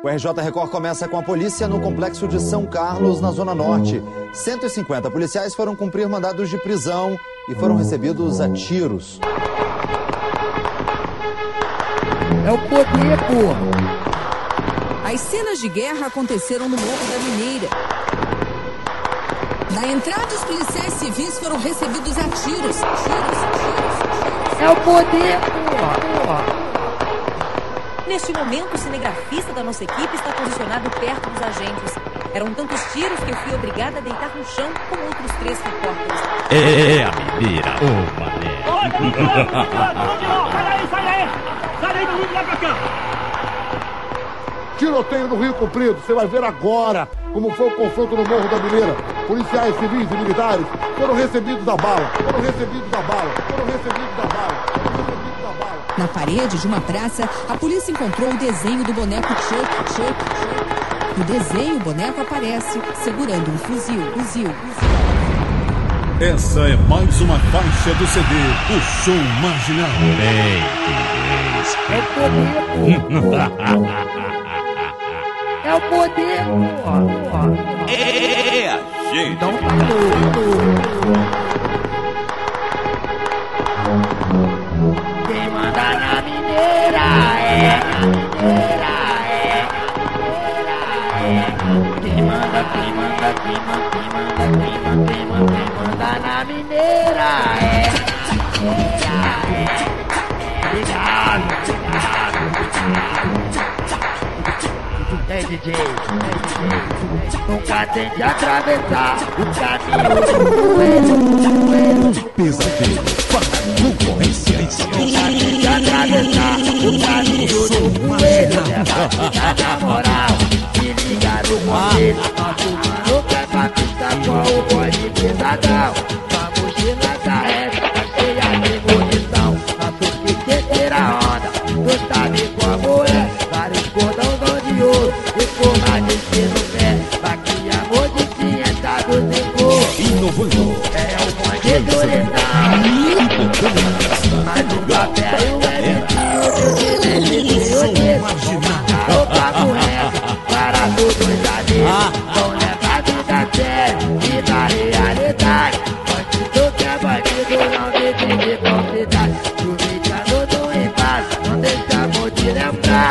O RJ Record começa com a polícia no complexo de São Carlos, na Zona Norte. 150 policiais foram cumprir mandados de prisão e foram recebidos a tiros. É o poder, porra! As cenas de guerra aconteceram no Morro da Mineira. Na entrada, os policiais civis foram recebidos a tiros. É o poder, porra! Neste momento, o cinegrafista da nossa equipe está posicionado perto dos agentes. Eram tantos tiros que eu fui obrigada a deitar no chão com outros 3 repórteres. É a Mineira, ô mané. Sai daí do Rio, lá pra cá. Tiroteio no Rio Comprido, você vai ver agora como foi o confronto no Morro da Mineira. Policiais civis e militares foram recebidos a bala, Na parede de uma praça, a polícia encontrou o desenho do boneco Chuck. No desenho, o boneco aparece segurando um fuzil. Essa é mais uma faixa do CD, o Show Marginal. É o poder, porra! É o poder, porra! É a gente. Então falou! Quem manda na mineira é na mineira, Quem manda na mineira é Obrigado. DJ, nunca tente atravessar o caminho do joelho. Pesadelo, concorrência. Nunca tente atravessar o caminho do joelho. Leva na moral, se liga no conselho. Nosso mano quer pra pista com o boy de pesadão. Sua mochila carrega, tá cheia de munição. Nosso piqueteira onda, tu sabe como é. Vários cordões de ouro e forma de no pé. Baqueamor de 500 em cor. Inovando. É o bonde do letal. Mas o papel é o papo reto para todos os amigos. Não leva a vida a sério e da realidade. Bandido que é bandido, não vive de falsidade. Chuviscando no embate, não deixamos de lembrar.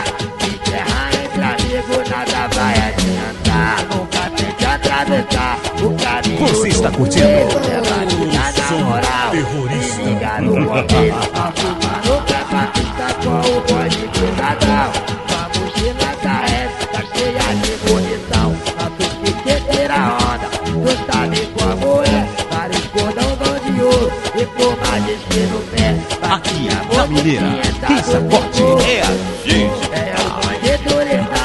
Nada vai adiantar, nunca tente atravessar o caminho. Você está curtindo Leva a vida na moral, terrorista. liga no convite. Nosso mano quer batista com o boy de pesadão. Sua mochila carrega, tá cheia de munição. Nosso piqueteira onda, tu sabe como é. Vários cordões de ouro e forma de no pé. Aqui na Mineira, quem sacote é a gente. É o bonde do letal.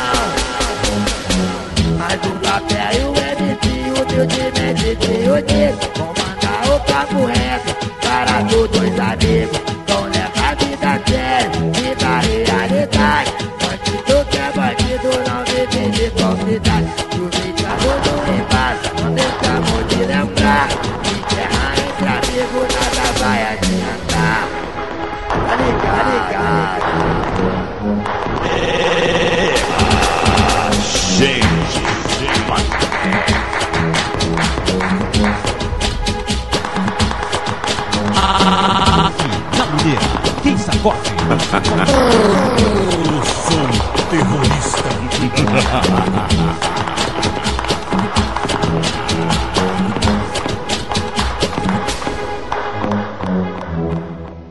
Mas o papel e o MC, humildemente te odeio. Vão mandar o papo reto para todos os amigos. Não leva a vida a sério e da realidade. Bandido que é bandido, não vive de falsidade. Chuviscando no embate, não deixamos de lembrar. Enterra entre amigos, nada vai adiantar. Tá ligado? Gente. Aqui na Mineira, quem sacote? Eu sou terrorista.